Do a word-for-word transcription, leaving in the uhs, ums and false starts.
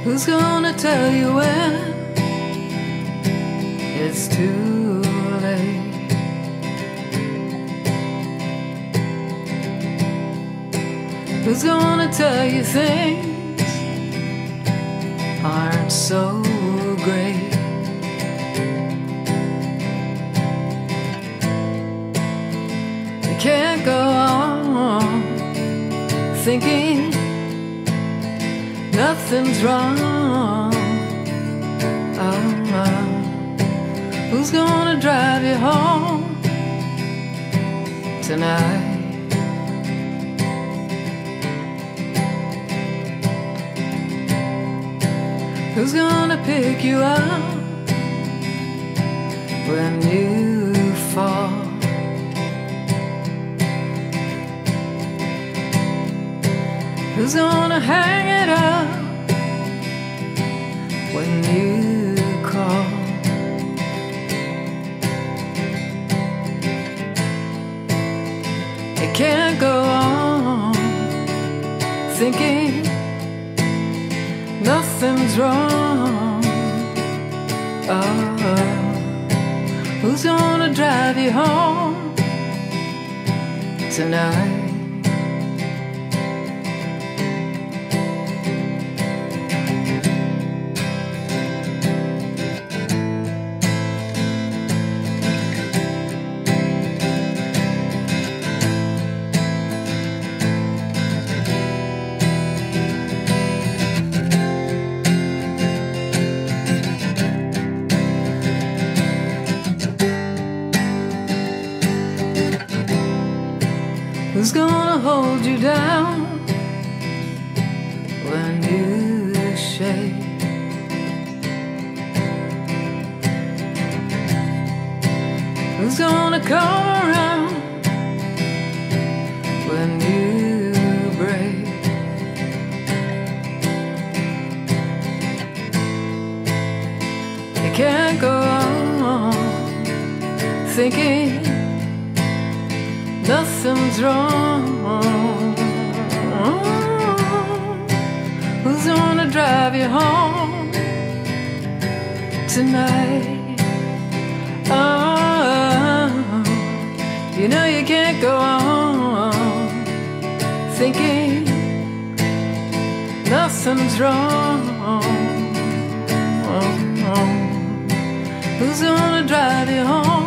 Who's gonna tell you when it's too late? Who's gonna tell you things aren't so great? You can't go on thinking nothing's wrong. Oh, oh. Who's gonna drive you home tonight? Who's gonna pick you up when you fall? Who's gonna hang it up when you call? You can't go on thinking nothing's wrong. Oh, who's gonna drive you home tonight? Who's gonna hold you down when you shake? Who's gonna come around when you break? You can't go on thinking nothing's wrong. Who's gonna drive you home tonight? Oh, you know you can't go on thinking nothing's wrong. Who's gonna drive you home